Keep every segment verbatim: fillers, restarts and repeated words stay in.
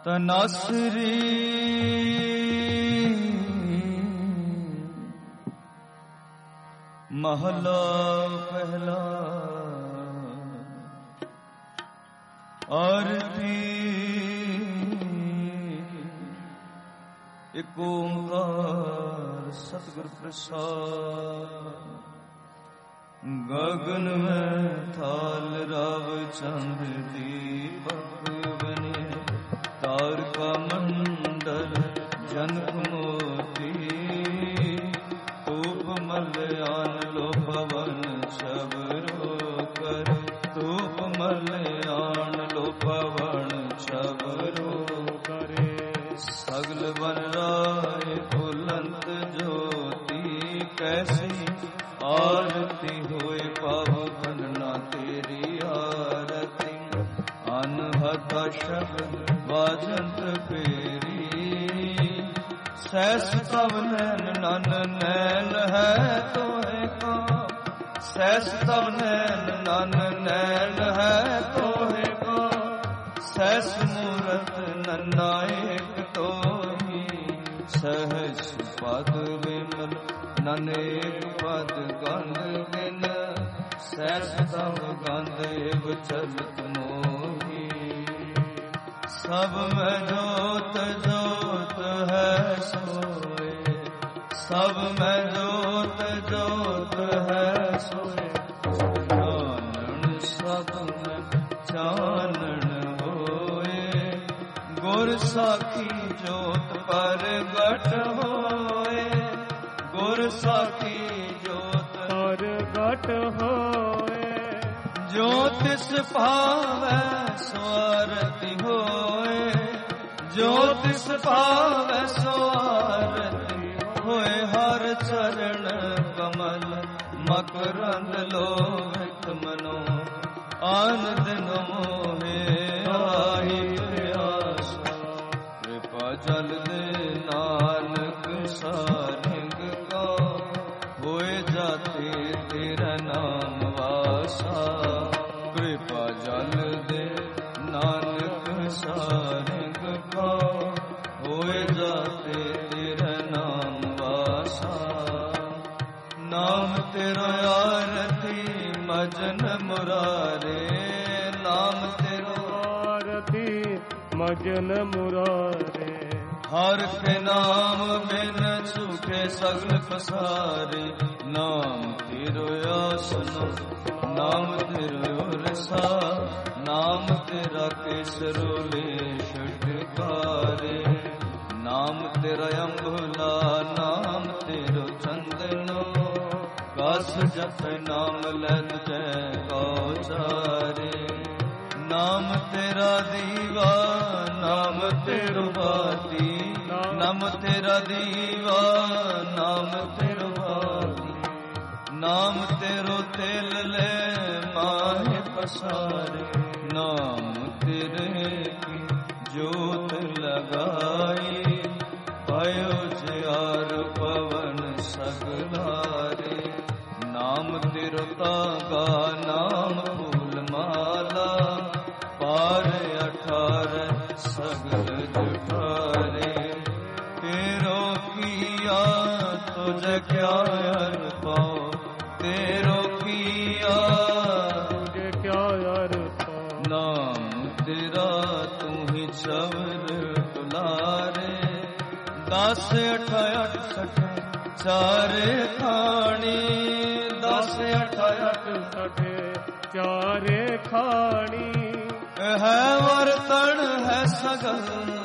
ਤਨਾਸਰੀ ਮਹਲਾ ਪਹਿਲਾ। ਆਰਤੀ ਇਕ ਓੰਕਾਰ ਸਤਿਗੁਰ ਪ੍ਰਸਾਦ। ਗਗਨ ਮੈਂ ਥਾਲ ਰਾਵ ਚੰਦ ਦੀਪਕ ਬਨੇ, ਤਾਰਕਾ ਮੰਡਲ ਜਨਕ ਮੋਤੀ, ਧੂਪ ਮਲਿਆਨ ਲੋ ਪਵਨ ਸ਼ਬਰੋ ਕਰ, ਧੂਪ ਮਲਿਆਨ ਲੋ ਪਵਨ ਸ਼ਬਰੋ ਕਰੇ। ਸਗਲ ਬਨ ਰਾਏ ਬੁਲੰਦ ਜੋਤੀ, ਕੈਸੀ ਆਰਤੀ ਹੋਏ ਪਾਵ ਖੰਡਨਾ ਤੇਰੀ ਆਰਤੀ। ਅਨਹਦ ਸ਼ਬਦ ਵਾਜੰਤ ਫੇਰੀ, ਸੈਸ ਤਵ ਨੈਨ ਨਨ ਨੈਨ ਹੈ ਤੋਹਿ ਕਾ, ਸੈਸ ਤਵ ਨੈਨ ਨਨ ਨੈਨ ਹੈ ਤੋਹਿ ਕਾ। ਸੈਸ ਮੂਰਤ ਨੰਨਾ ਏਕ ਤੋਹੀ, ਸਹਸ ਪਦ ਵਿਮਲ ਨਨੇਕ ਪਦ ਗੰਧ ਬਿਨ, ਸੈਸ ਤਵ ਗੰਧ ਏਵ ਚਲਤ ਮੋਹੀ। ਸਭ ਮੈਂ ਜੋਤ ਜੋਤ ਹੈ ਸੋਏ, ਸਭ ਮੈਂ ਜੋਤ ਜੋਤ ਹੈ ਸੋਏ। ਚਾਨਣ ਸਭ ਮੈਂ ਚਾਨਣ ਹੋਏ, ਗੁਰ ਸਾਖੀ ਜੋਤ ਪ੍ਰਗਟ ਹੋਏ, ਗੁਰ ਸਾਖੀ ਜੋਤ ਪ੍ਰਗਟ ਹੋਏ। ਜੋ ਤਿਸ ਭਾਵੈ ਸਵਾਰਤੀ ਹੋਏ, ਜੋ ਤਿਸ ਭਾਵੈ ਸਵਾਰਤੀ ਹੋਏ। ਹਰ ਚਰਨ ਕਮਲ ਮਕਰੰਦ ਲੋਭਿਤ ਮਨੋ, ਆਨੰਦ ਮੋਹੇ ਆਈ ਪਿਆਸਾ। ਕਿਰਪਾ ਜਲ ਦੇ ਨਾਨਕ ਸਾਰਿੰਗ ਕਾ, ਹੋਏ ਜਾਤੇ ਤੇਰਾ ਨਾਮ ਵਾਸਾ। ਕਿਰਪਾ ਜਲ ਦੇ ਨਾਨਕ ਸਾਰਿੰਗ ਕਾ, ਹੋਏ ਜਾਤੇ ਤੇਰਾ ਨਾਮ ਵਾਸਾ। ਨਾਮ ਤੇਰਾ ਆਰਤੀ ਮਜਨ ਮੁਰਾਰੇ, ਨਾਮ ਤੇਰਾ ਆਰਤੀ ਮਜਨ ਮੁਰਾਰੇ। ਹਰ ਕੇ ਨਾਮ ਬਿਨ ਸੁਖੇ ਸਗਲ ਪਸਾਰੇ, ਨਾਮ ਤੇਰੋ ਆਸਨੋ ਨਾਮ ਤੇਰੋ ਰਸਾ। ਨਾਮ ਤੇਰਾ ਕੇਸਰੋ ਲੈ ਛੁਟਕਾਰੇ, ਨਾਮ ਤੇਰਾ ਅੰਬੁਲਾ ਨਾਮ ਤੇਰੋ ਚੰਦਨੋ। ਕਸ ਜਪ ਨਾਮ ਲੈ ਤੁਝੈ ਕਉਚਾਰੇ, ਨਾਮ ਤੇਰਾ ਦੀਵਾ ਨਾਮ ਤੇਰੋ ਬਾਤੀ। ਨਾਮ ਤੇਰਾ ਦੀਵਾ ਨਾਮ ਤੇਰੋ ਬਾਤੀ, ਨਾਮ ਤੇਰੋ ਤੇਲ ਲੈ ਮਾਹੇ ਪਸਾਰੇ। ਨਾਮ ਤੇਰੇ ਕੀ ਜੋਤ ਲਗਾਈ, ਪਾਇਓ ਜਿਆਰ ਪਵਨ ਸਗਲਾਰੇ। ਨਾਮ ਤੇਰੋ ਤਾਗਾ ਨਾਮ ਫੂਲ ਮਾਲਾ, ਪਾਰ ਅਠਾਰ ਸਗਲ ਜਠਾਰੇ। ਤੇਰੋ ਕੀਆ ਤੁਝ ਕਿਆ ਅਰ ਪਾਉ, ਤੇਰੋ ਕੀਆ ਤੁਝ ਕਿਆ ਅਰ ਪਾਉ। ਨਾਮ ਤੇਰਾ ਤੂੰ ਹੀ ਸ਼ਬਦ ਤੁਲਾਰੇ, ਦਸ ਅਠ ਅਠ ਸਠ ਚਾਰੇ ਖਾਣੀ। ਦਸ ਅਠ ਅਠ ਸਠ ਚਾਰੇ ਖਾਣੀ। ਹੈ ਵਰਤਣ ਹੈ ਸਗਲ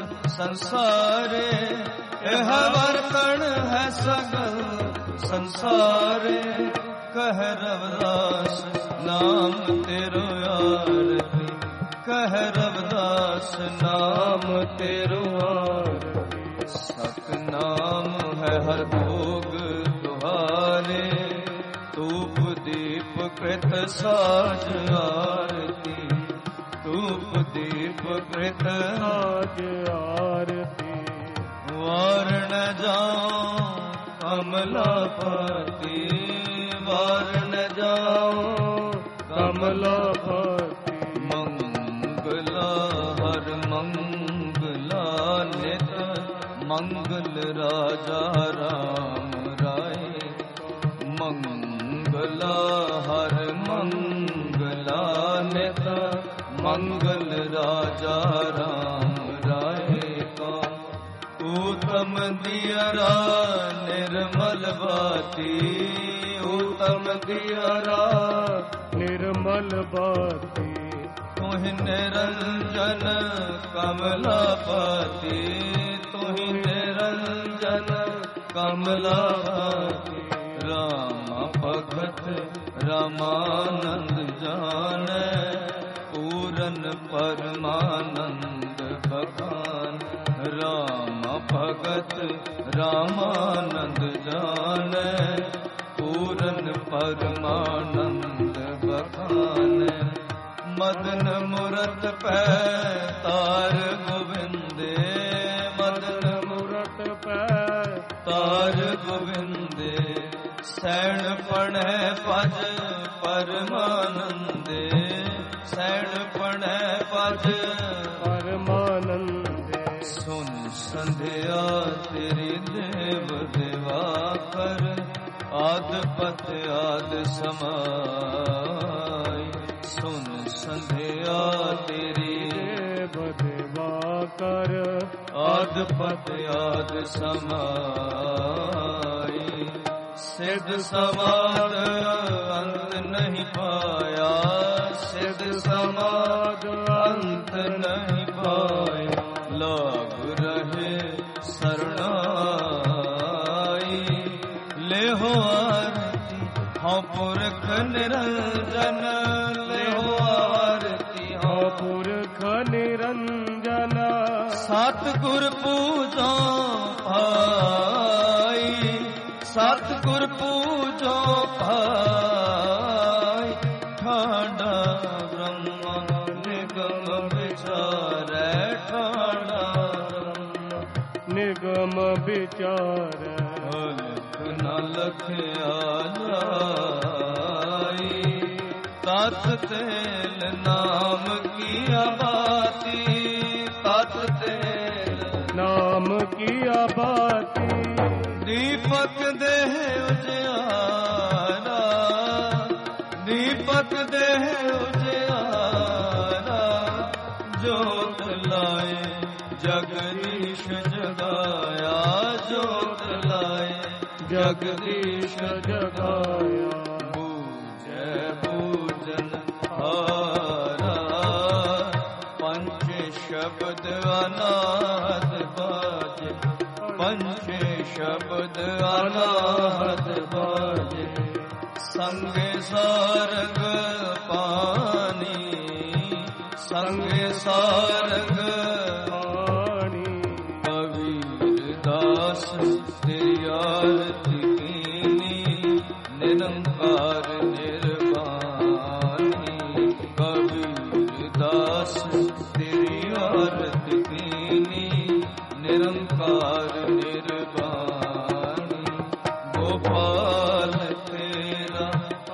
ਸੰਸਾਰੇ, ਇਹ ਵਰਤਣ ਹੈ ਸਗਲ ਸੰਸਾਰੇ। ਕਹਿ ਰਵਿਦਾਸ ਨਾਮ ਤੇਰੋ ਆਰਤੀ, ਕਹਿ ਰਵਿਦਾਸ ਨਾਮ ਤੇਰੋ ਆਰਤੀ। ਸਤਿਨਾਮ ਹੈ ਹਰ ਭੋਗ ਤੁਹਾਰੇ, ਧੂਪ ਦੀਪ ਕ੍ਰਿਤ ਸਾਜ ਆਰਤੀ। ਧੂਪ ਦੀਪ ਕ੍ਰਿਤ ਸਾਜ ਆਰਤੀ। ਵਾਰ ਨ ਜਾਉ ਕਮਲਾਪਤੀ, ਵਾਰ ਨ ਜਾਉ ਕਮਲਾਪਤੀ। ਮੰਗਲਾ ਹਰ ਮੰਗਲਾ ਮੰਗਲ ਰਾਜਾ ਰਾਮ ਰਾਏ। ਮੰਗਲਾ ਹਰ ਮੰਗਲਾ ਨਿਤ ਮੰਗਲ ਰਾਜਾ ਰਾਮ ਰਾਏ ਕਾ। ਊਤਮ ਦਿਅਰਾ ਨਿਰਮਲ ਬਾਤੀ, ਊਤਮ ਦਿਅਰਾ ਨਿਰਮਲ ਬਾਤੀ। ਤੁਹਿ ਨਿਰੰਜਨ ਕਮਲਾਪਤੀ, ਤੁਹਿ ਨਿਰੰਜਨ ਕਮਲਾਪਤੀ। ਰਾਮ ਭਗਤ ਰਾਮਾਨੰਦ ਜਾਣੈ, ਪੂਰਨ ਪਰਮਾਨੰਦ ਬਖਾਨ। ਰਾਮ ਭਗਤ ਰਾਮਾਨੰਦ ਜਾਣੈ, ਪੂਰਨ ਪਰਮਾਨੰਦ ਬਖਾਨ। ਮਦਨ ਮੁਰਤ ਪੈ ਤਾਰ ਗੋਬਿੰਦੇ, ਮਦਨ ਮੁਰਤ ਪੈ ਤਾਰ ਗੋਬਿੰਦੇ। ਸੈਣ ਪੜੈ ਪਜ ਪਰਮਾਨੰਦੇ, ਸੈਣ ਪੜੈ ਪਜ ਪਰਮਾਨੰਦੇ। ਸੁਨ ਸੰਧਿਆ ਤੇਰੀ ਦੇਵ ਦੇਵਾ ਕਰ, ਆਦਿਪਤ ਆਦ ਸਮਾਈ। ਸੁਨ ਸੰਧਿਆ ਤੇਰੀ ਦੇਵ ਦੇਵਾ ਕਰ, ਆਦਿਪਤ ਆਦ ਸਮਾਈ। ਸਿਧ ਸਮਾਦ ਅੰਤ ਨਹੀਂ ਪਾਇਆ, ਸਿਧ ਸਮਾਦ ਅੰਤ ਨਹੀਂ ਪਾਇਆ। ਲਾਗ ਰਹੇ ਸਰਣਾਈ, ਲੇਹੋ ਆਰਤੀ ਹਉ ਪੁਰਖ ਨਿਰੰਜਨ, ਲੇਹੋ ਆਰਤੀ ਹਉ ਪੁਰਖ ਨਿਰੰਜਨ। ਸਤਿਗੁਰ ਪੂਜੋ ਭਾਈ, ਸਤਿਗੁਰ ਪੂਜੋ ਭਾਈ। ਠਾਡਾ ਬ੍ਰਹਮ ਨਿਗਮ ਵਿਚਾਰੈ, ਠਾਡਾ ਨਿਗਮ ਵਿਚਾਰੈ। ਅਲਖ ਨ ਲਖਿਆ ਜਾਈ, ਤਤ ਤੇਲ ਨਾਮ ਕੀ ਆਬਾਤੀ, ਤਤ ਤੇਲ ਨਾਮ ਕੀ ਆਬਾਤੀ। ਦੀਪਕ ਦੇਹ ਉਜਿਆਰਾ, ਦੀਪਕ ਦੇਹ ਉਜਿਆਰਾ। ਜੋਤ ਲਾਏ ਜਗਦੀਸ਼ ਜਗਾਇਆ, ਜੋਤ ਲਾਏ ਜਗਦੀਸ਼ ਜਗਾਇਆ। ਬੂਝੈ ਬੂਝਨ ਹਾਰਾ, ਪੰਚ ਸ਼ਬਦ ਅਨਾਦ ਬਾਜੇ, ਪੰਚ ਸ਼ਬਦ ਅਨਾਦ ਬਾਜੇ। ਸੰਗੇ ਸਾਰਗ ਪਾਣੀ, ਸੰਗੇ ਸਾਰਗ ਪਾਣੀ। ਕਬੀਰ ਦਾਸ ਤੇਰੀ ਆਰਤੀ ਕੀਨੀ, ਨਿਰੰਕਾਰ ਨਿਰਵਾਣੀ। ਕਬੀਰ ਦਾਸ ਤੇਰੀ ਆਰਤੀ ਕੀਨੀ, ਨਿਰੰਕਾਰ ਨਿਰਵਾਣੀ। ਗੋਪਾਲ ਤੇਰਾ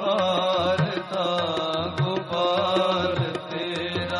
ਆਰਤਾ, ਗੋਪਾਲ ਤੇਰਾ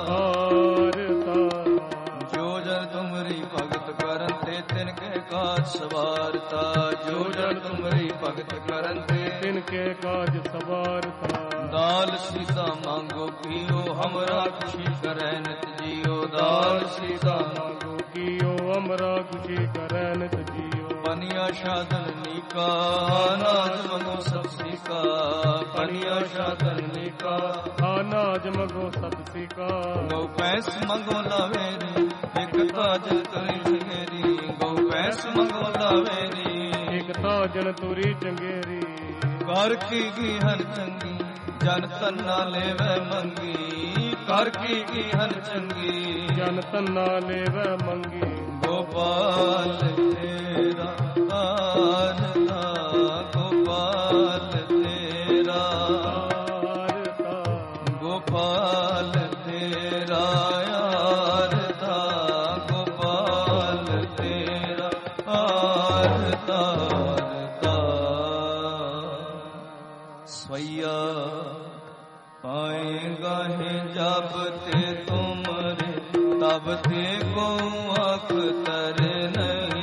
ਆਰਤਾ। ਜੋ ਜਨ ਤੁਮਰੀ ਭਗਤ ਕਰਨ ਤੇ ਤਿਨ ਕੇ ਕਾਜ ਸਵਾਰਤਾ, ਜੋ ਜਨ ਤੁਮਰੀ ਭਗਤ ਕਰਨ ਤੇ ਤਿਨ ਕੇ ਕਾਜ ਸਵਾਰਤਾ। ਦਾਲ ਸੀਤਾ ਮੰਗੋ ਕੀਓ, ਹਮਰਾ ਖੁਸ਼ੀ ਕਰੈ ਨਿਤ ਜੀਓ। ਦਾਲ ਸੀਤਾ ਮੰਗੋ ਕੀਓ, ਅਮਰਾ ਖੁਸ਼ੀ ਕਰੈ ਨਿਤ ਜੀਓ। ਪਨੀਆ ਸਾਧਨ ਨੀਕਾ, ਅਨਾਜ ਮੰਗੋ ਸਭ ਸੀਕਾ। ਪਨੀਆ ਸਾਧਨ ਨੀਕਾ, ਅਨਾਜ ਮੰਗੋ ਸਭ ਸੀਕਾ। ਗੋ ਪੈਸ ਮੰਗੋ ਲਾਵੇਰੀ, ਇਕ ਤਾਜ ਤਰੀ ਚੰਗੇਰੀ। ਗੋ ਪੈਸ ਮੰਗੋ ਲਾਵੇਰੀ, ਇਕ ਤਾਜਨ ਤੁਰੀ ਚੰਗੇਰੀ। ਕਰ ਕੀ ਕੀ ਹਰ ਚੰਗੀ, ਜਨ ਤੰਨਾ ਲੈਵੈ ਮੰਗੀ। ਕਰ ਕੀ ਕੀ ਹਰ ਚੰਗੀ, ਜਨ ਤੰਨਾ ਲੈਵੈ ਮੰਗੀ। ਗੋਪਾਲ ਤੇਰਾ ਆਰਤਾ, ਗੋਪਾਲ ਤੇਰਾ ਆਰਤਾ। ਗੋਪਾਲ ਤੇਰਾ ਆਰਤਾ, ਗੋਪਾਲ ਤੇਰਾ ਆਰਤਾ। ਸਵਈਆ ਪਾਏਗਾ ਹੈ ਜਬ ਤੇ ਤੁਮਰੇ, ਤਬ ਤੇ ਕੋ ਅਖਤਰ ਨਹੀਂ।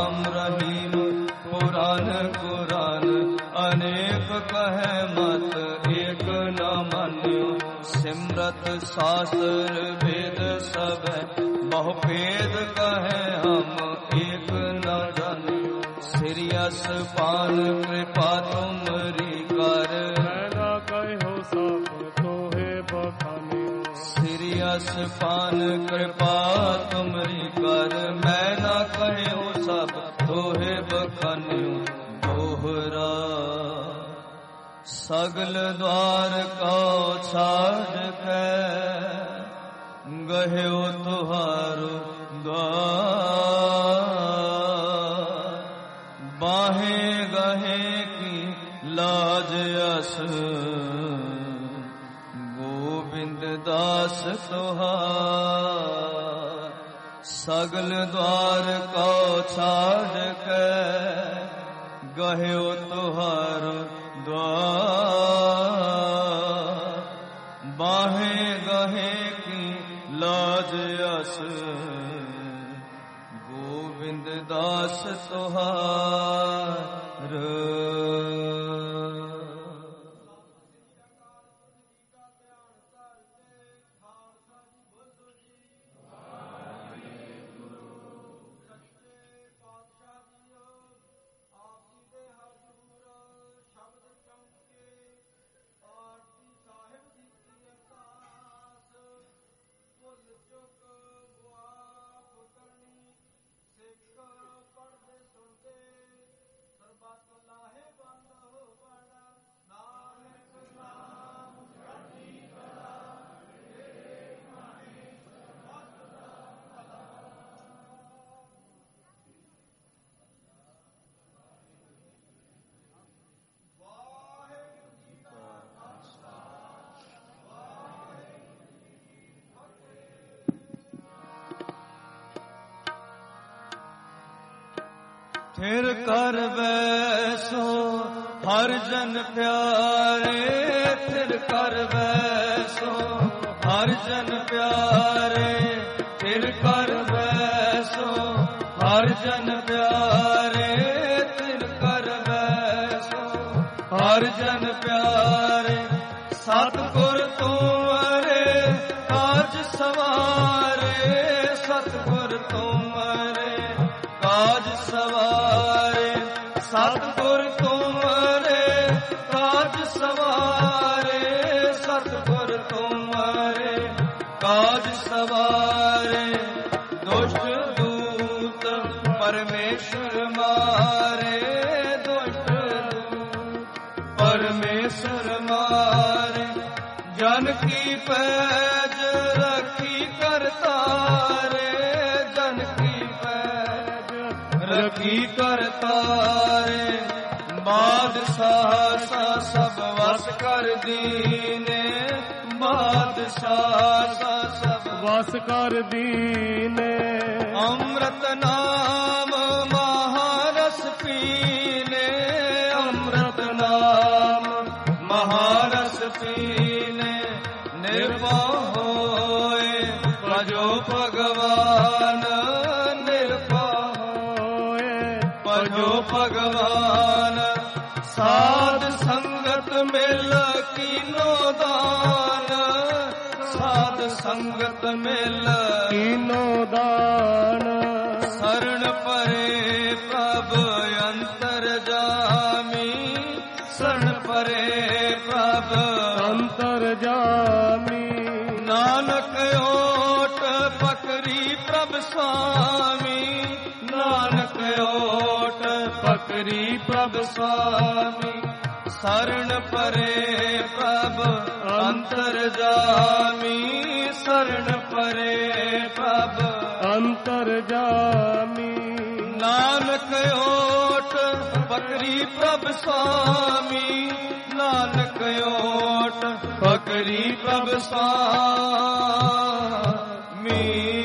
राम रहीम पुराण कुरान अनेक कहे मत एक न मान्यो। सिमरत शास्त्र वेद सब बहु भेद कहे हम एक न जानियो। सिरियस पान कृपा तुमरी कर मैना कहो सब तोहे बखानियो। सिरियस पान कृपा तुमरी कर मैं न कहो सब तोहे बखानियो। दोहरा सगल द्वार को छाड़ के गह्यो तुहारो द्वार। बाहे गहे की लाज अस गोविंद दास तुहार। सगल द्वार को छाड़ के गह्यो तुहारो द्वार। बाहे गहे की लाज अस गोविंद दास तुहार। फिर कर बैसो हर जन प्यारे। फिर कर बैसो हर जन प्यारे। फिर कर बैसो हर जन प्यारे। फिर कर बैसो हर जन प्यारे। सतगुर तुम्हारे काज सवारे। सतगुर तुम्हारे काज सवारे। सतगुर तुम्हारे काज सवारे। सतगुर तुम्हारे काज सवारे। दुष्ट दूत परमेश्वर मारे। दुष्ट दूत परमेश्वर मारे। जन की पैज रखी करतारे। जन की पैज रखी करतारे। बादशाह सा सब वस कर दीने। बादशाह सा सब वस कर दीने। अमृत नाम महारस पीने। अमृत नाम महारस पीने। निर्भय होए भजो भगवान। निर्भय होए भजो भगवान। साध संगत मिल कीनो दान। साध संगत मिल कीनो दान। शरण परे प्रभ अंतर जामी। शरण परे प्रभ अंतर जामी। नानक ओट पकरी प्रभ स्वामी। नानक ओट पकरी प्रभ स्वामी। शरण परे प्रभ अंतर जामी। शरण परे प्रभ अंतर जामी। नानक ओट पकरी प्रभ स्वामी। नानक ओट पकरी प्रभ स्वामी।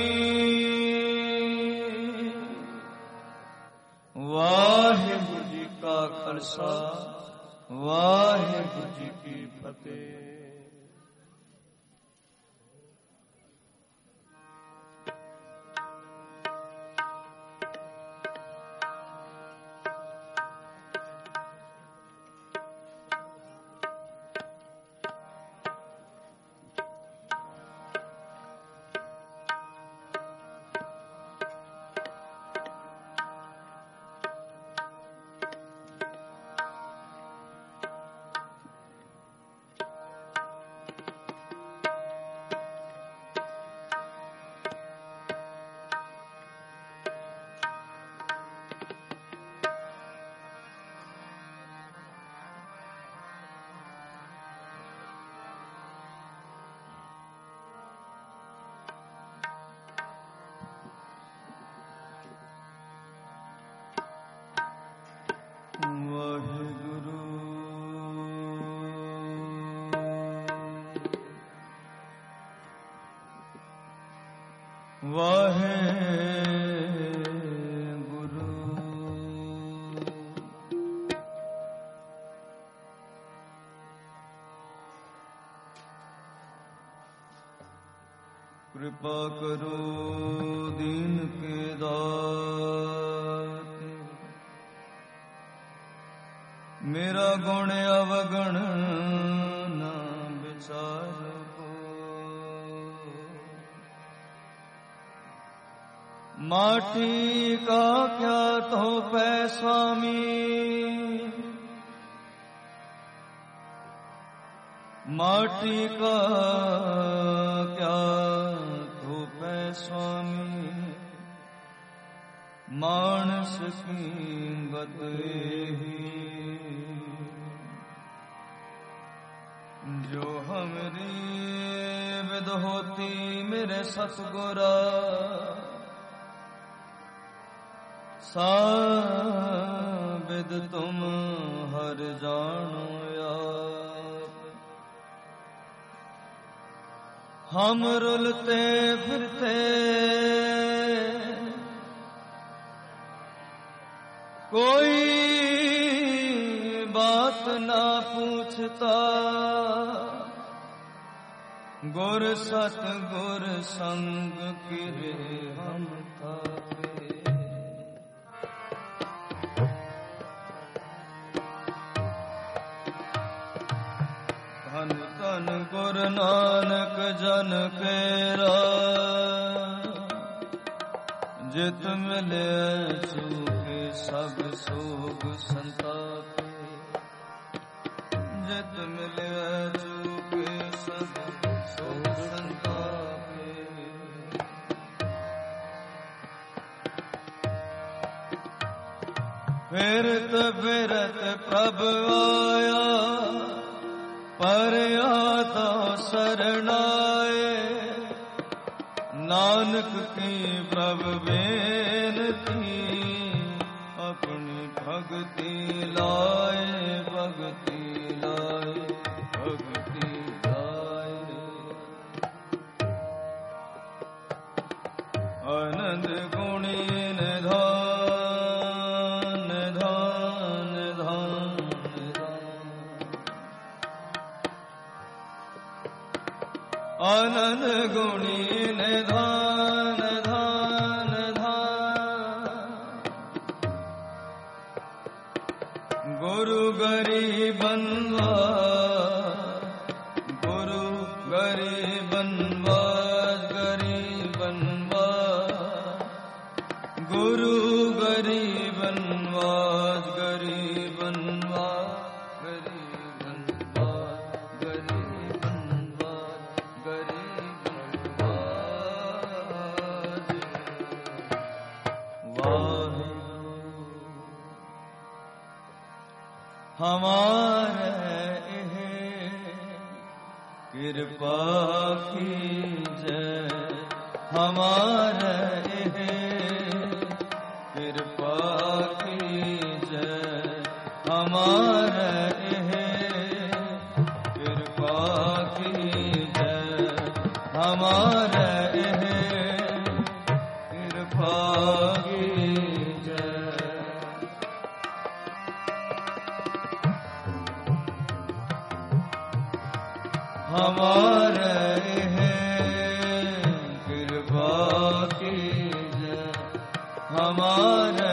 वाहिगुरु जी का खालसा वाहिगुरु जी की फतेह। कृपा करो दीन के दाते, मेरा गुण अवगुण न विचार को। माटी का क्या तो पै स्वामी, माटी का क्या धूप है स्वामी, मानस की बतही जो हमरी विद होती मेरे सतगुरा, सा विद तुम हर जानो आप। हम रुलते फिरते कोई बात ना पूछता, गुर सत गुर संग किरे हम थाके। धन धन गुरु नानक जन केरा, जित मिले चूके सब सोग संतापे, जित मिले चूके सब सोग संतापे। फिरत फिरत प्रभु आया, पर आता शरणाए, नानक की प्रभु बेनती, अपनी भक्ति लाए, भक्ति लाए, भक्ति लाए। आनंद गुणी निधान निधान निधान आनंद गुणी निधान धान धान। गुरु गरीबनवा, गुरु गरीबनवा, गरीबनवा, गुरु गरीबनवा, गरीबनवा, गरीबनवा, गरीबनवा, गरीबनवा। वाहिगुरु हमारे कृपा कीजै, हमारे कृपा कीजै, हमारे कृपा कीजै, हमारे कृपा कीजै। हमारे कृपा कीजै, हमारे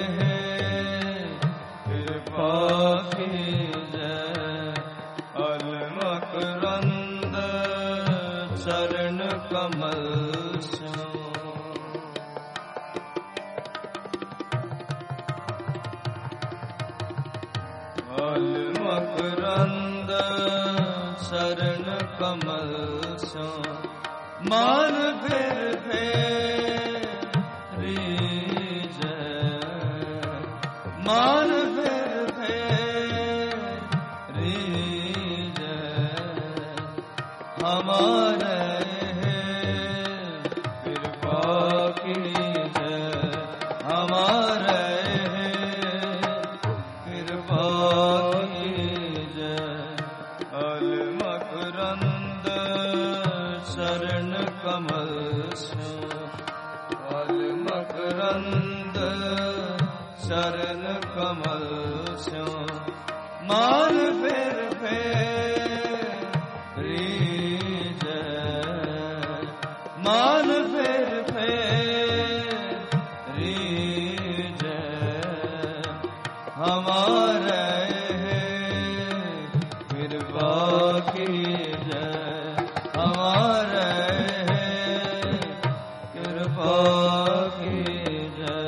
कृपा कीजै। अलमकरंद चरण कमल स्यो, अलमकरंद शरण कमल सो, मान फिर फेरी जय, मान फिर फेरी जय। हमारे कृपा कीजै, हमारे कृपा कीजै। अलमकरंद शरण कमल स्यो, अलमकरंद शरण कमल स्यो। मान फिर फेरी जय, मान हमारे कृपा कीजय, हमारे कृपा कीजय।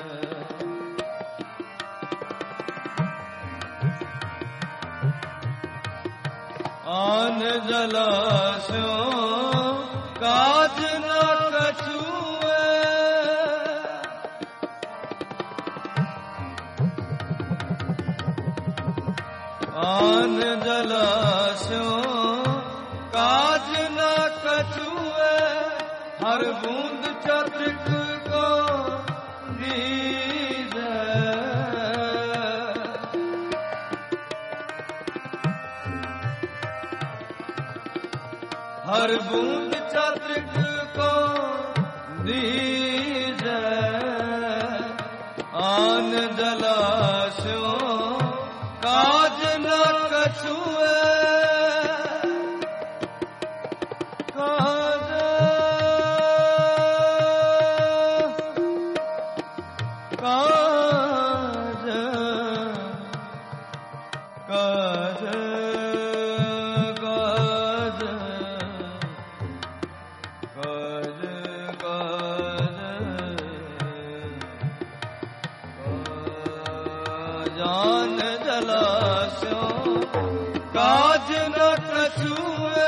आन जलाशयों काज न कछुए, आन जलाशयों काज न कछुए, हर बूंद चतुर्क को दीजै। हर बूंद चतुर्क को दीजै, आन जलाशयों काज न कछुए, काज काज काज काज काज काज आन जलाशयों काज न कछुए,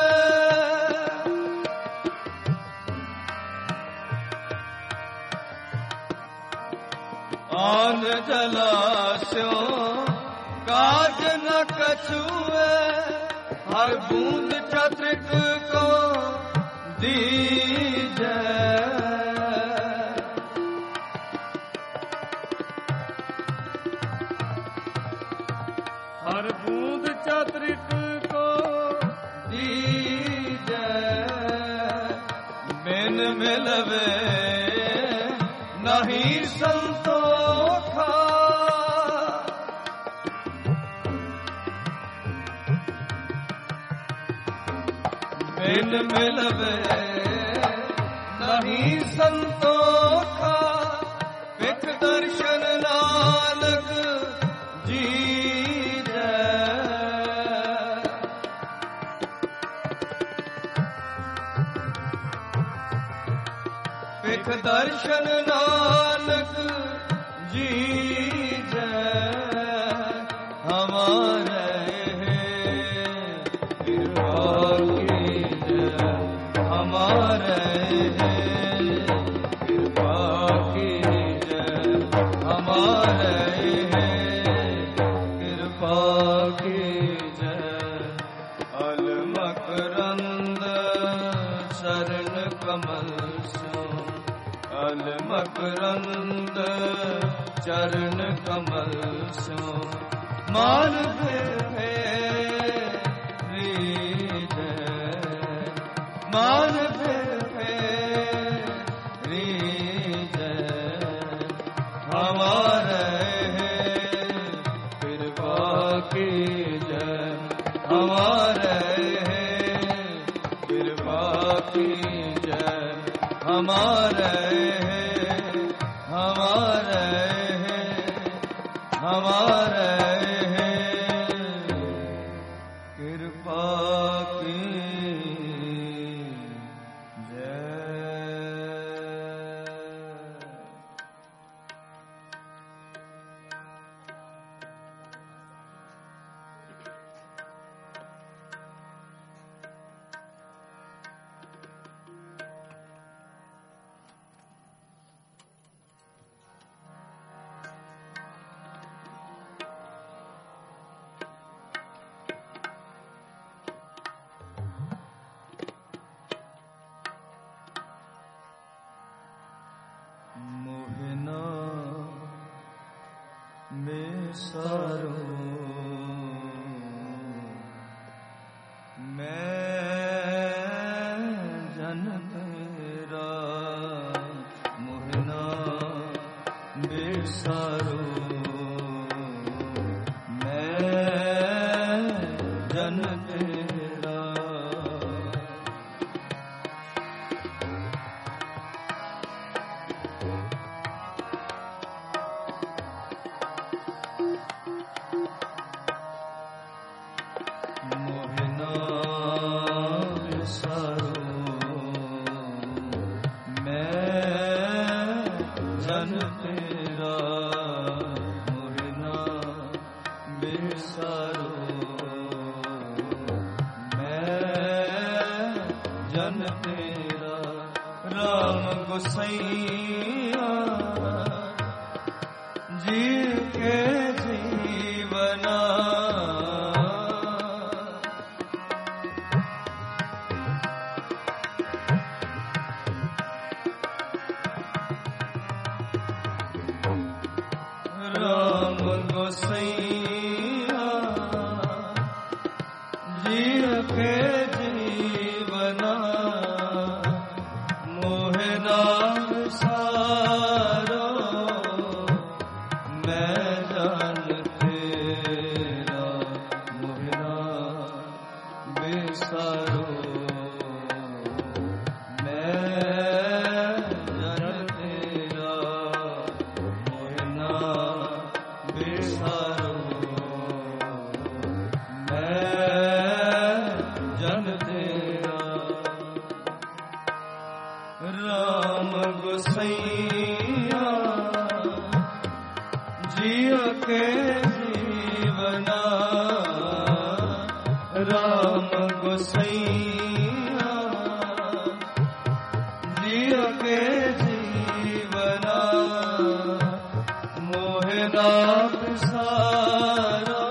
आन जलाशयों काज न कछुए, हर बूंद चतुर्क को दीजै। हर बूंद चतुर्क को दीजै, बिन मिलवे नहीं संतोखा, बिन मिलवे नहीं संतोखा, विख दर्शन नानक जीजै। विख दर्शन नानक जीजै, हमारे कृपा कीजै, हमारे कृपा कीजै, हमारे कृपा कीजै। अलमकरंद शरण कमल सो, अलमकरंद चरण कमल सो, मान फेरी जय, मान फेरी जय, हमारे कृपा कीजै, हमारे कृपा कीजै, हमारे हमारे हमारे कृपा कीजै। मोहना बेसारो मैं जन तेरा, मोहना बेसारो मैं जन तेरा। बिसारो मैं जन तेरा राम गोसैया जी के जीवना राम गोसैया जी के जीवना मोहना सारो मैं जान तेरा मोहना बिसारो मैं जान तेरा मोहना बिसारो मैं जन तेरा राम गोसैया जिया के जीवना राम गोसैया जिया के जीवना मोहना बिसारो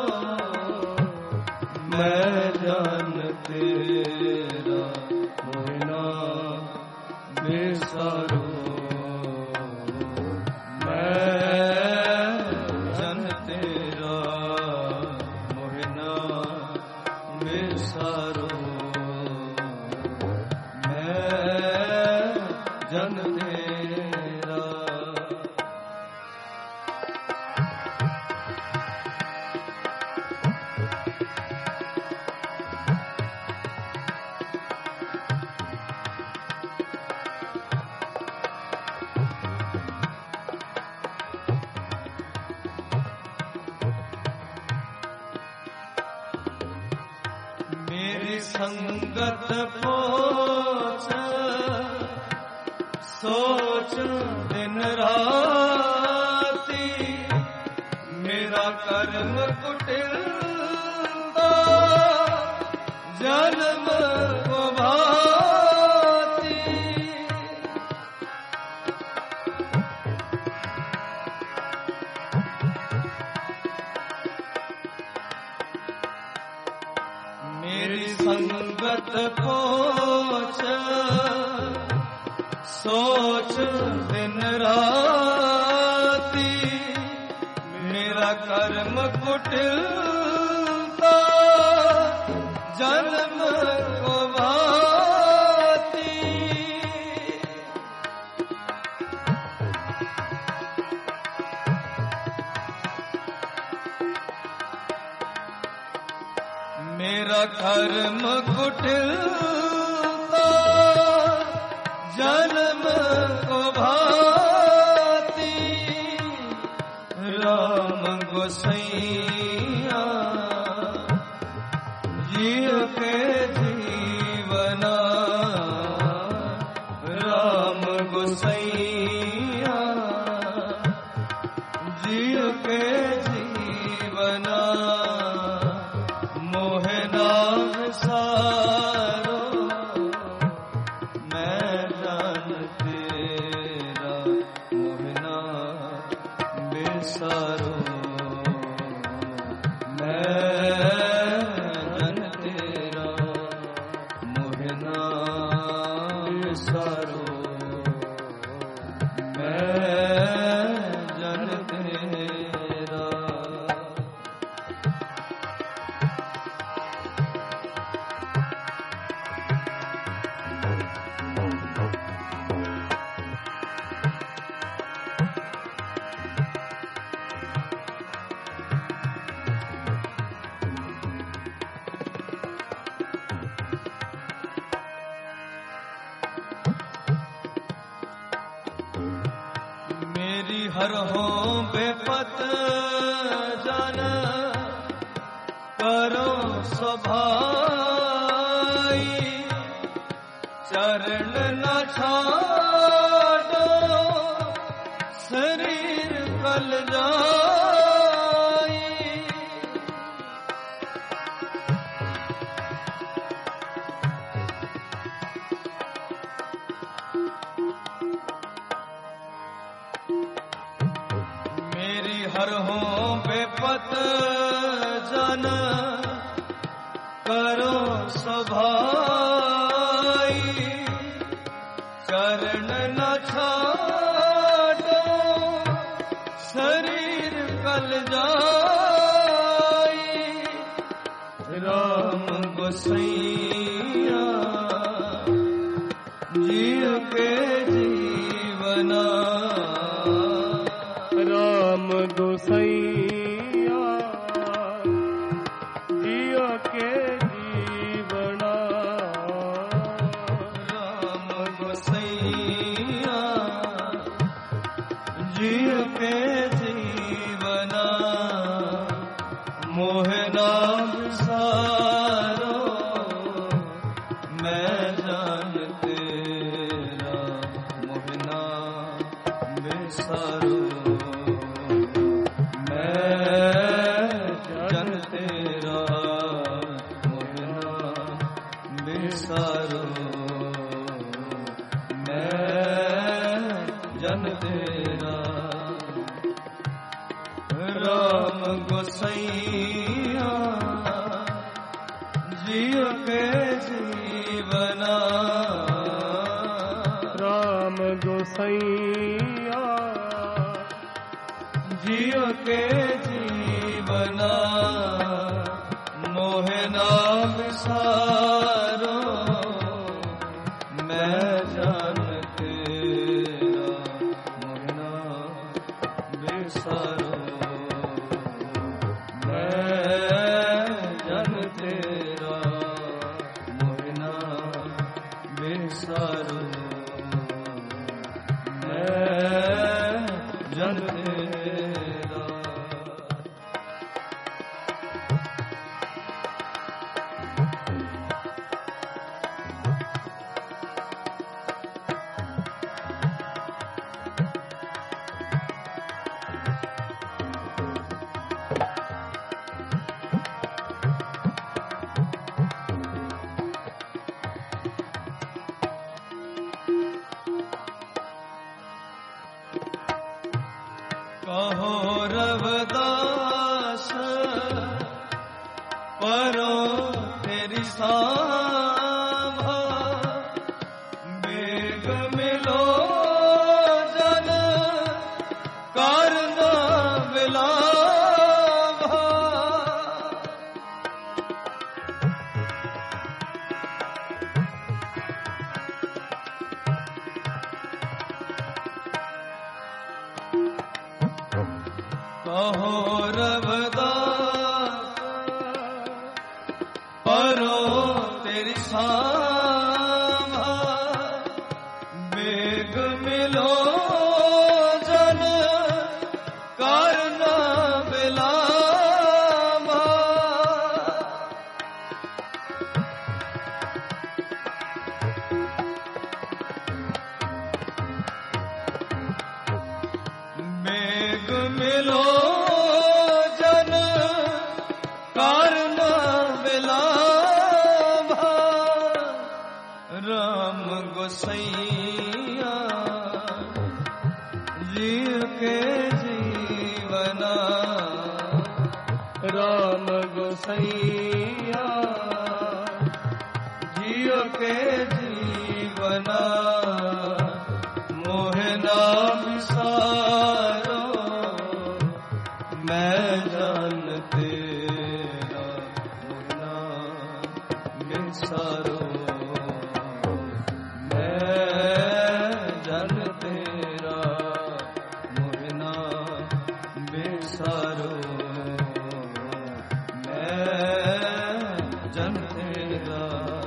मैं जान तेरा मोहना बिसारो मैं जन तेरा मोहना बिसारो मैं जन तेरा मेरी संगत पोछ सोच दिन राती मेरा कर्म कुटिल जन्म को भाती मेरी संगत पोछ सोच दिन राती मेरा कर्म कुटिलता जन्म को भाती मेरा कर्म कुटिलता जन्म को भाती राम गोसैया जिय के जीवना राम गोसैया जिय के जीवना मोहना बिसारो मैं जान तेरा मोहना बिसारो मैं जान तेरा मोहना बिसारो मैं जान तेरा मेरी हर हो बेपत जन करो सभाई चरण न छाड़ो शरीर कल जाई हर हो बेपत जन करो सभाई चरण न छाड़ो शरीर कल जाई राम गोसैया जीव के जीवना राम गोसैया जियो के जीवना राम गोसैया जियो के जीवना मोह नाम सारो मैं जान तेरा मोह नाम बेसारो सारो मैं जन तेरा राम गोसैया जियो के जीवना राम गोसैया जियो के जीवना मोह नाम सारो मैं जान तेरा मोह नाम बेसारो मैं जान तेरा मोह नाम बेसारो मैं जान तेरा कहो रवदास परो तेरी सांभा बेग मिलो जन करना विलाभा कहो रवदास परो तेरी सांभा बेग मिलो जन करना विलाभा बेग मिलो जन करना विलाभा राम गोसैया जीव के जीवना राम गोसैया जीव के जीवना मोह नाम सारो मैं जान तेरा मोह नाम बेसारो मैं जान तेरा मोह नाम बेसारो मैं जान तेरा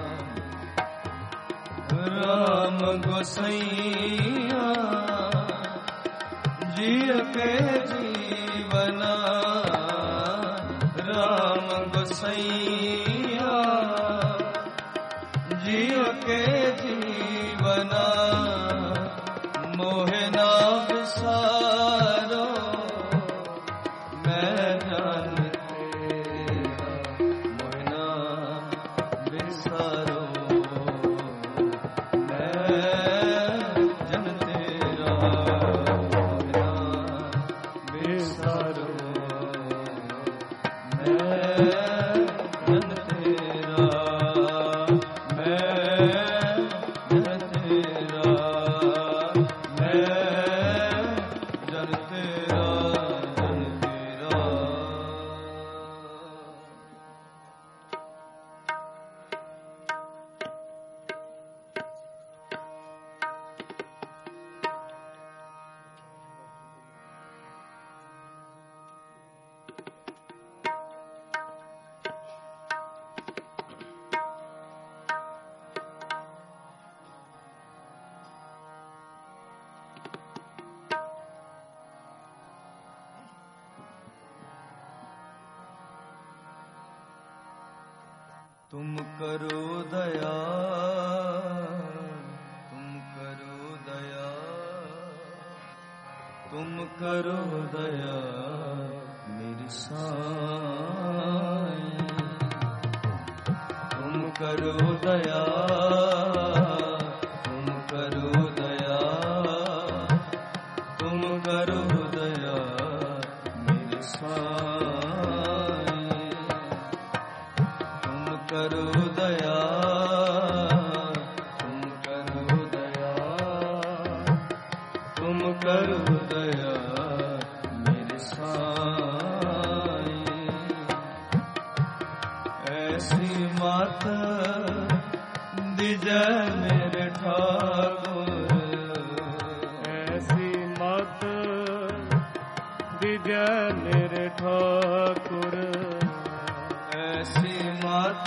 राम गोसैया जियो के जीवना राम गोसैया जियो के जीवना मोह नाम सारो मैं जान तेरा मोह नाम बेसारो मैं जन तेरा मोह नाम बेसारो तुम करो दया, तुम करो दया, तुम करो दया मेरी साईं। तुम करो दया, तुम करो दया, तुम करो दया मेरे साईं। तुम करो दया, तुम करो दया, तुम करो दया मेरे साईं। ऐसी मात दिजै मेरे ठाकुर, ऐसी मत दिजै मेरे ठाकुर, ऐसी मात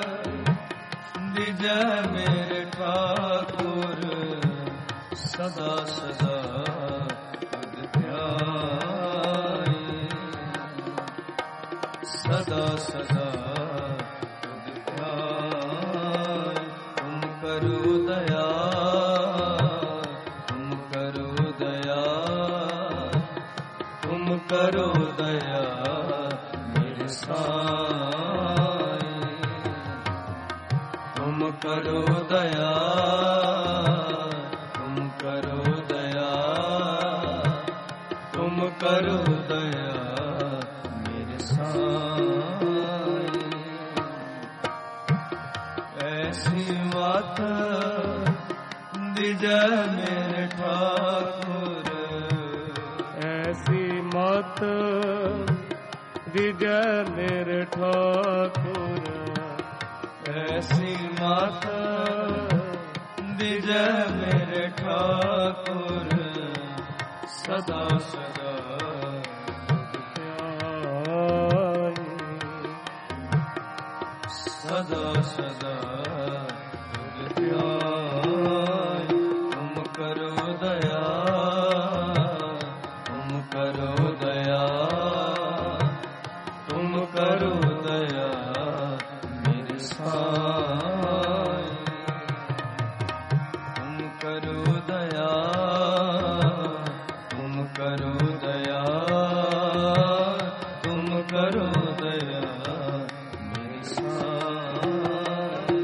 दिजै मेरे ठाकुर, सदा सदा तुझ ध्याए, सदा सदा तुझ ध्याए। तुम करो दया, तुम करो दया, तुम करो दया मेरे साईं। तुम करो दया, तुम करो दया, तुम करो दया मेरे साईं। ऐसी बात दिजै मेरे ठाकुर, ऐसी मत दिजै मेरे ठाकुर, ऐसी मात दिजै मेरे ठाकुर, सदा सदा ध्याए, सदा सदा तुझ ध्याए। तुम करो दया, तुम करो दया, तुम करो दया मेरे साईं। तुम करो दया, तुम करो दया, तुम करो दया मेरे साईं।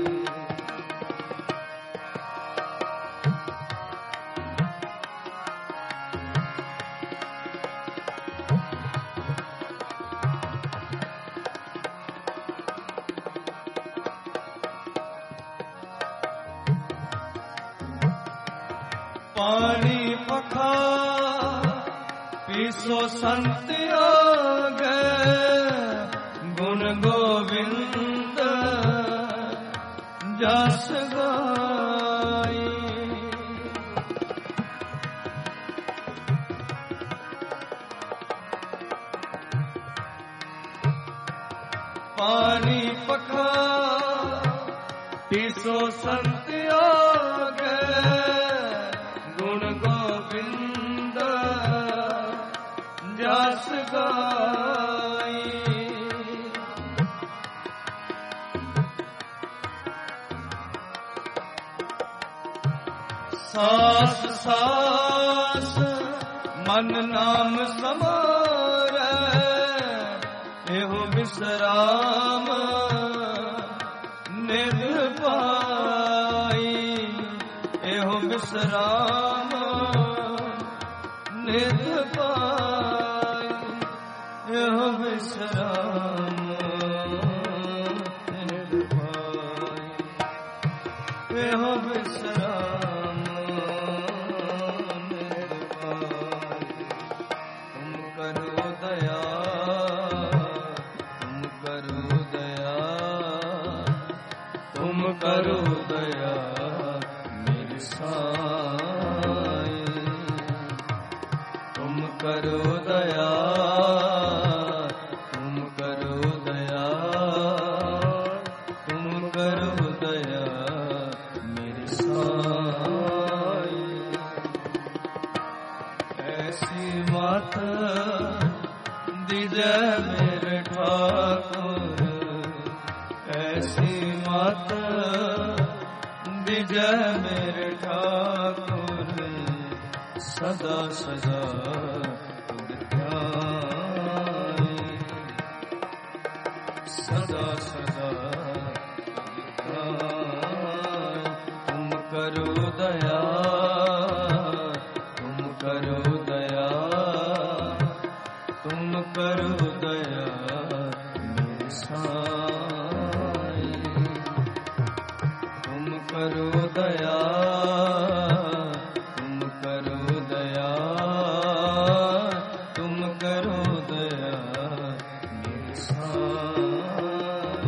पानी पखा पीसो संत आगे, गुण गोविंद जस गाई। पानी पखा पीसो संत आगे, गुण गोविंद जस गाई। सास सास मन नाम समारै, एहो विश्राम निध पाई। एहो विश्राम निध पाई, एहो विश्राम निध पाई, एहो विश्राम निध पाई। तुम करो दया, तुम करो दया, तुम करो दया मेरे साईं। तुम करो दया, तुम करो दया, जय मेरे ठाकुर सदा सदा तुम ध्यान, सदा सदा तुम ध्यान। तुम करो दया, तुम करो दया, तुम करो दया मेरे साईं। तुम करो दया, तुम करो दया, तुम करो दया मेरे साईं।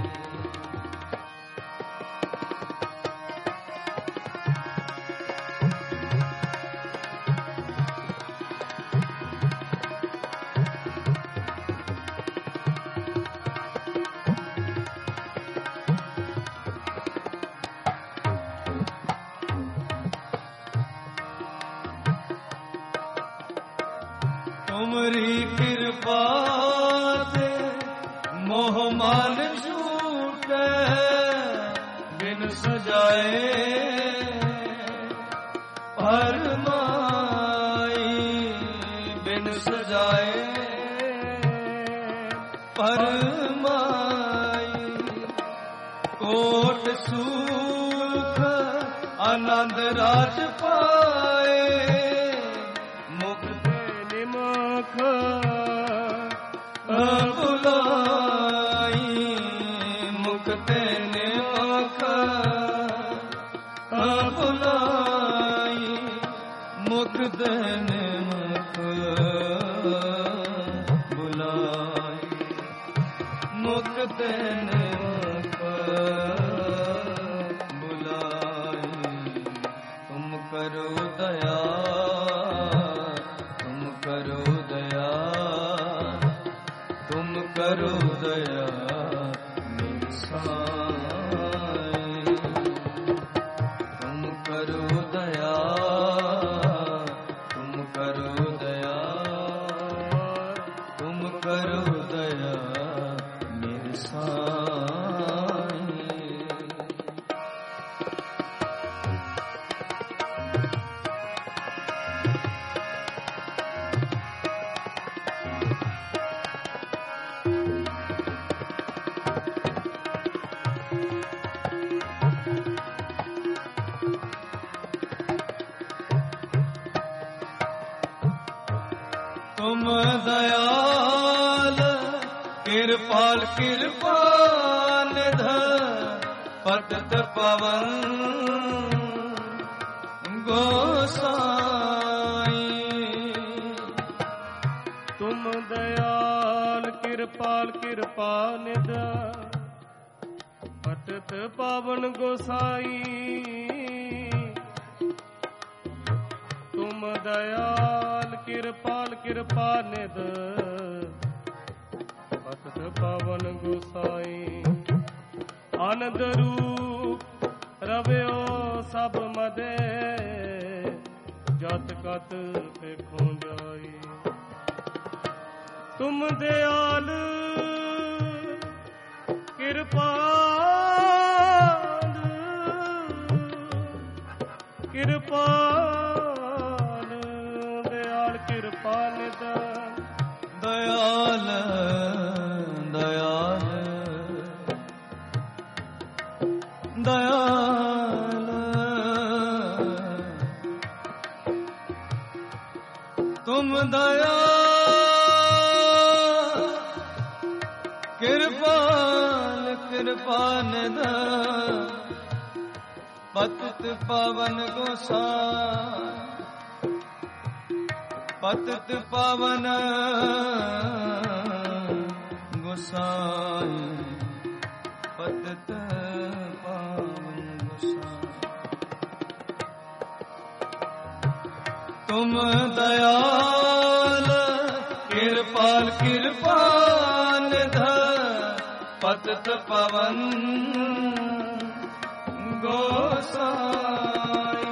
तुमरी कृपा से मोह मान छूटे, बिन सजाए फरमाई, बिन सजाए फरमाई। कोट सुख आनंद राज पाए, बुलाई मुक्ते ने आखा बुलाई, मुक्ते ने मुख बुलाई, मुक्ते ने मुख बुलाई। तुम करो दया, तुम करो दया, तुम करो दया मेरे साईं। तुम करो दया, तुम करो दया, तुम करो दया मेरे साईं। तुम दयाल कृपाल कृपान पतित पवन गोसाई। तुम दयाल कृपाल कृपान पतित पावन गोसाई। तुम दयाल कृपाल कृपा निध पतित पावन गोसाई। आनंद रूप रव्यो सब मदे जत कत देखो जाई। तुम दयाल कृपाल कृपाल दयाल कृपा निध दयाल दयाल दयाल। तुम दया कृपाल कृपान पतित पावन गोसाई। पतित पावन गोसाई। पतित पावन गोसाई। तुम दयाल कृपाल कृपान पतित पावन गोसाई।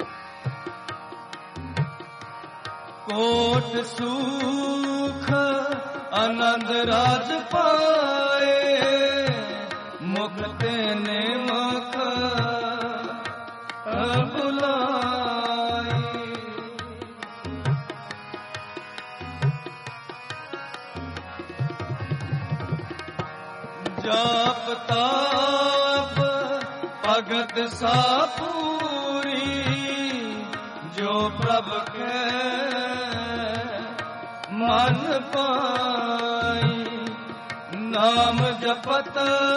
कोट सुख आनंद राज पाए मुक्ति ने मुख बुलाई। जाप ताप भगत सा पूरी जो प्रभु के मन पाई। नाम जपत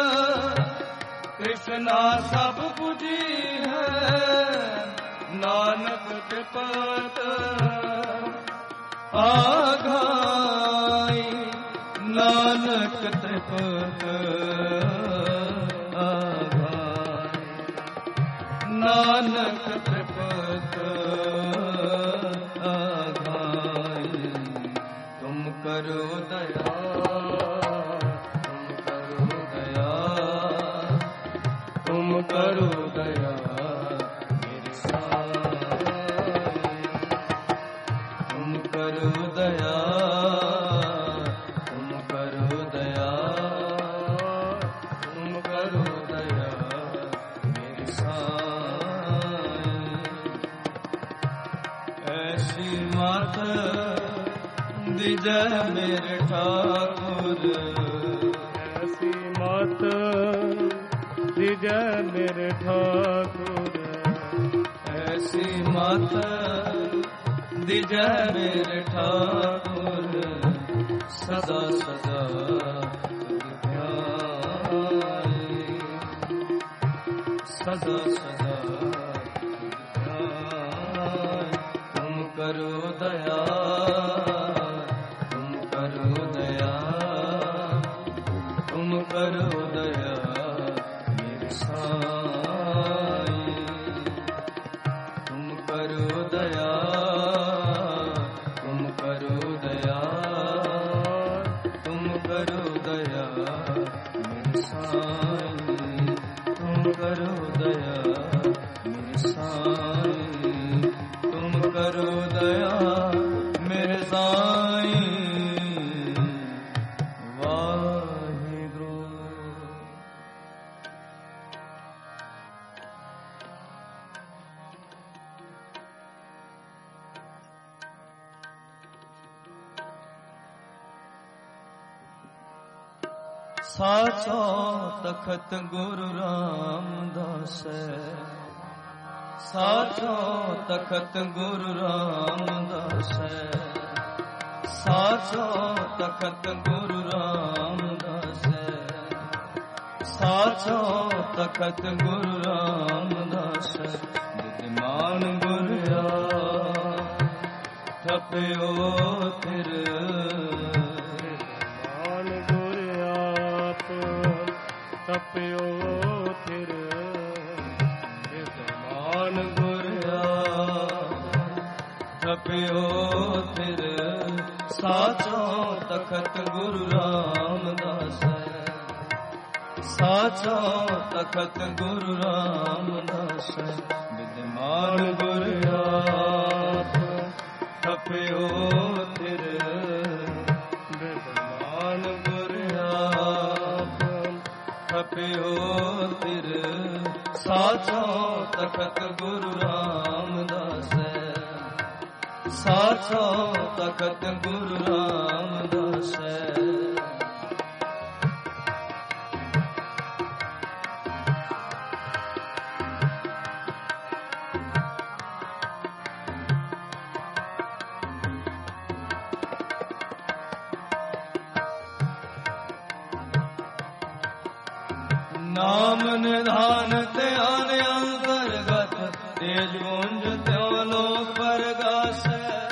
कृष्णा सब बुझी है नानक जपत आघाई। नानक त्रिपत आघाई। नानक त्रिपत आघाई। तुम करो दया तुम करो दया तुम करो दया मेरे साईं। तुम करो दया तुम करो दया तुम करो दया मेरे साईं। ऐसी मात दिजय मेरे ठाकुर। ऐसी मात दिजय मेरे ठाकुर। ऐसी मात दिजय मेरे ठाकुर। सदा सदा ध्याई। सदा सदा ध्याई। तुम करो दया तुम करो दया तुम करो दया मेरे साईं। तुम करो दया तुम करो दया तुम करो दया मेरे साईं। तुम करो दया मेरे साईं। तुम करो दया मेरे साईं। वाहिगुरु। साचो तखत गुरु रामदास। साचो तखत गुरु रामदास। साचो तखत गुरु रामदास। साचो तखत गुरु रामदास। विद्यमान गुरया थपियो फिर। तपियो फिर। विद्यमान गुरया थपियो फिर। साचो तखत गुरु रामदास। साचो तखत गुरु रामदास। विद्यमान गुरया थपियो फिर। विद्यमान गुरया थपियो फिर। साचो तखत गुरु रामदास। साचो तखत गुरु रामदास। नाम निधान ध्यान अंतर्गत तेज गुंज त्यों लोक परगास।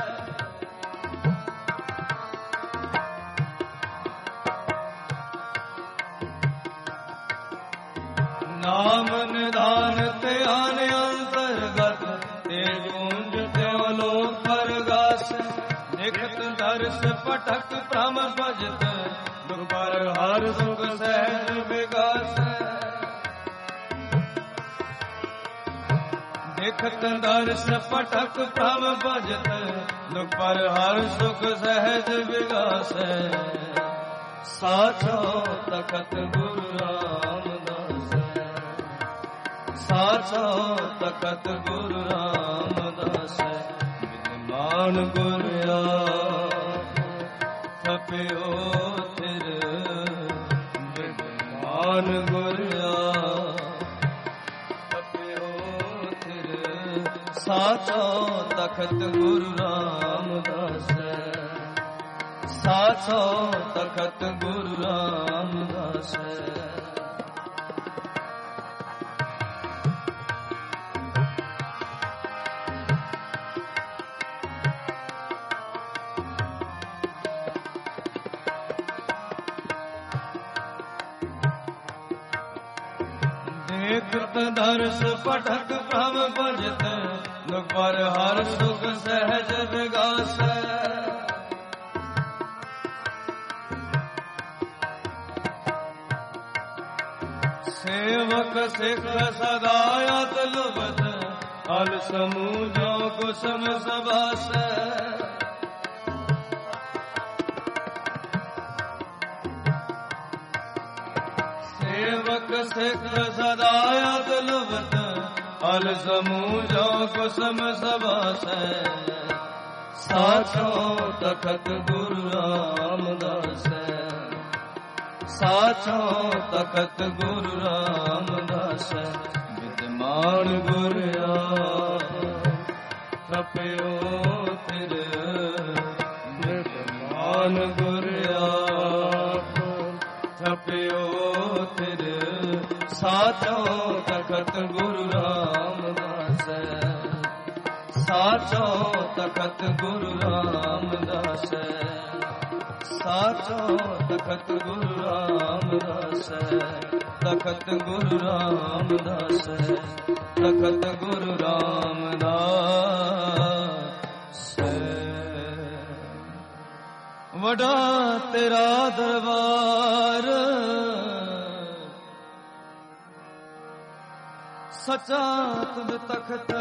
नाम निधान ध्यान अंतर्गत तेज गुंज त्यों लोक परगास। निखत दर्श पटक भ्रम भजत दुख पर हर सुख सहज विकास। देखत ਦੇਖਤ ਦਰਸ ਪਟਕ ਪ੍ਰਭ ਭਜਤ, ਦੁਖ ਪਰ ਹਰ ਸੁਖ ਸਹਿਜ ਵਿਗਾਸੈ। ਸਾਚੋ ਤਖਤ ਗੁਰੂ ਰਾਮਦਾਸ, ਸਾਚੋ ਤਖਤ ਗੁਰੂ ਰਾਮਦਾਸ। ਵਿਦਮਾਨ ਗੁਰ ਆਪ ਥਪਿਓ ਥਿਰ, ਵਿਦਮਾਨ ਗੁਰ ਆਪ ਥਪਿਓ ਥਿਰ। ਸਾਚੋ ਤਖਤ ਗੁਰੂ ਰਾਮਦਾਸ, ਸਾਚੋ ਤਖਤ ਗੁਰੂ ਰਾਮਦਾਸ। ਦੇਖਤ ਦਰਸ ਪਟਕ ਪ੍ਰਭ ਭਜਤ, ਦੁਖ ਪਰ ਹਰ ਸੁਖ ਸਹਿਜ ਵਿਗਾਸੈ। ਸੇਵਕ ਸਿੱਖ ਸਦਾ ਅਤ ਲੁਭਤ, ਅਲ ਸਮੂਹ ਜੋ ਕੁਸਮ ਸਬਾਸੈ। ਸੇਵਕ ਸਿੱਖ ਸਦਾ ਅਤ ਲੁਭਤ, ਅਲ ਸਮੂਹ ਜੋ ਕੁਸਮ ਸਬਾਸੈ। ਸਾਚੋ ਤਖਤ ਗੁਰੂ ਰਾਮਦਾਸ, ਸਾਚੋ ਤਖਤ ਗੁਰੂ ਰਾਮਦਾਸ। ਵਿਦਮਾਨ ਗੁਰ ਆਪ ਥਪਿਓ ਥਿਰ, ਵਿਦਮਾਨ ਗੁਰ ਆਪ ਥਪਿਓ ਥਿਰ। ਸਾਚੋ ਤਖਤ ਗੁਰੂ ਰਾਮਦਾਸ, ਸਾਚੋ ਤਖਤ ਗੁਰੂ ਰਾਮਦਾਸ। ਸਾਚੋ ਤਖਤ ਗੁਰੂ ਰਾਮਦਾਸ, ਤਖਤ ਗੁਰੂ ਰਾਮਦਾਸ, ਤਖਤ ਗੁਰੂ ਰਾਮਦਾਸ। ਵਡਾ ਤੇਰਾ ਦਰਬਾਰ, ਸਚਾ ਤੁਧ ਤਖਤ।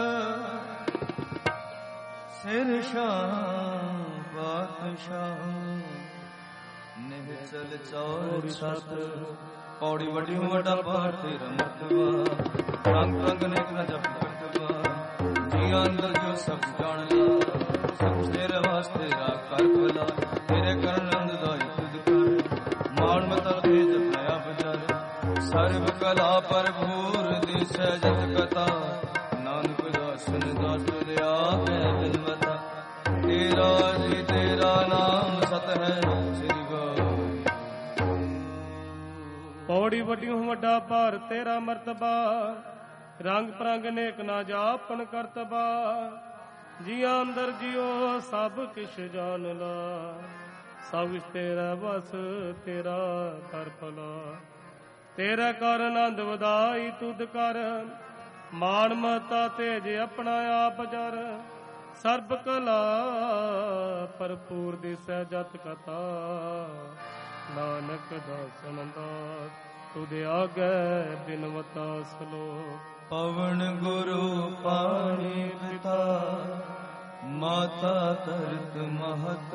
ਸਿਰ ਸ਼ਾਹ ਪਾਤਸ਼ਾਹ, ਨਿਹਚਲ ਚੌੜ ਸਤ। ਪੌੜੀ ਵੱਡੀ ਵੱਡਾ ਪਾਠ ਤੇਰਾ ਮਰਤਬਾ, ਰੰਗ ਰੰਗ ਨੇਕ ਨਾ ਜਪ ਕਰਤਬਾ। ਜੀ ਅੰਦਰ ਜੋ ਸਭ ਜਾਣ ਲਾ, ਸਭ ਤੇਰੇ ਵਾਸਤੇ ਰਾ ਕਰ ਭਲਾ। ਤੇਰੇ ਕਰਨ ਅੰਦ ਦਾਈ ਤੁਧ ਕਰ, ਮਾਣ ਮਤਲ ਦੇ ਜਪਿਆ ਬਜਰ। ਸਰਬ ਕਲਾ ਭਰਪੂਰ ਦਿਸੈ ਜਤ ਕਥਾ, ਨਾਨਕ ਦਾਸਨ ਦਾਸ ਤੁਧ ਆਪੈ ਬਿਨਵਤਾ। ਤੇਰਾ ਜੀ ਤੇਰਾ ਨਾਮ ਸਤ ਹੈ, ਸ੍ਰੀ ਵਾਹਿਗੁਰੂ। ਪੌੜੀ ਵੱਡੀ ਵੱਡਾ ਭਾਰ ਤੇਰਾ ਮਰਤਬਾ, ਰੰਗ ਪ੍ਰੰਗ ਨੇਕ ਨਾ ਜਾਪਨ ਕਰਤਬਾ। ਜੀਆਂ ਅੰਦਰ ਜਿਉ ਸਭ ਕਿਛ ਜਾਣ ਲਾ, ਸਭ ਕਿਛ ਤੇਰਾ ਬਸ ਤੇਰਾ ਕਰ ਭਲਾ। ਤੇਰਾ ਕਰ ਆਨੰਦ ਵਧਾਈ ਤੁਧ ਕਰ, ਮਾਨ ਮਤਾ ਤੇਜ ਆਪਣਾ ਆਪ ਜਰ। ਸਰਬ ਕਲਾ ਭਰਪੂਰ ਦਿਸੈ ਜਤ ਕਥਾ, ਨਾਨਕ ਦਾਸਨ ਦਾਸ ਤੁਧ ਆਗੈ ਬਿਨਵਤਾ ਸਲੋਕ। ਪਵਨ ਗੁਰੂ ਪਾਣੀ ਪਿਤਾ, ਮਾਤਾ ਧਰਤ ਮਹਤ।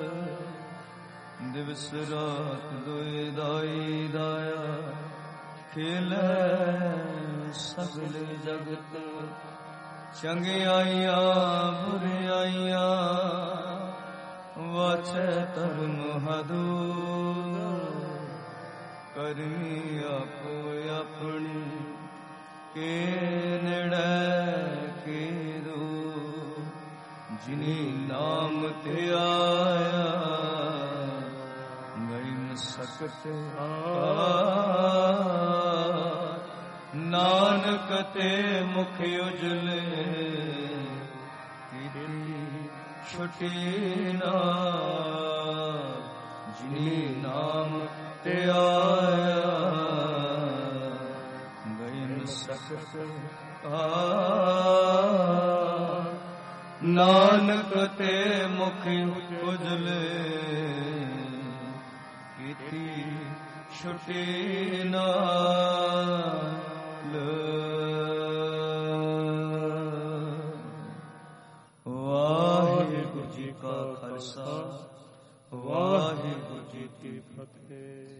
ਦਿਵਸ ਰਾਤ ਦੁਇ ਦਾਈ ਦਾਇਆ, ਖੇਲੈ ਸਗਲ ਜਗਤ। ਚੰਗਿਆਈਆਂ ਬੁਰਿਆਈਆਂ, ਵਾਚੈ ਧਰਮ ਹਦੂਰ। ਕਰਮੀ ਆਪੋ ਆਪਣੀ, ਕੇ ਨੇੜੇ ਕੇ ਦੂਰ। ਜਿਨੀ ਨਾਮ ਤੇ ਆਇਆ, ਗਈ ਨ ਸਕਤ ਨਾਨਕ ਤੇ ਮੁਖ ਉਜਲੇ। ਕੀਤੀ ਛੁਟੀ ਨਾ, ਜਿਨੀ ਨਾਮ ਤੇ ਆਇਆ, ਗਈ ਨ ਸਕਤ ਨਾਨਕ ਤੇ ਮੁਖ ਉਜਲੇ। ਕੀਤੀ ਛੁਟੀ ਨਾਲ। ਵਾਹਿਗੁਰੂ ਜੀ ਕਾ ਖਾਲਸਾ ਵਾਹਿਗੁਰੂ ਜੀ ਕੀ ਫਤਿਹ।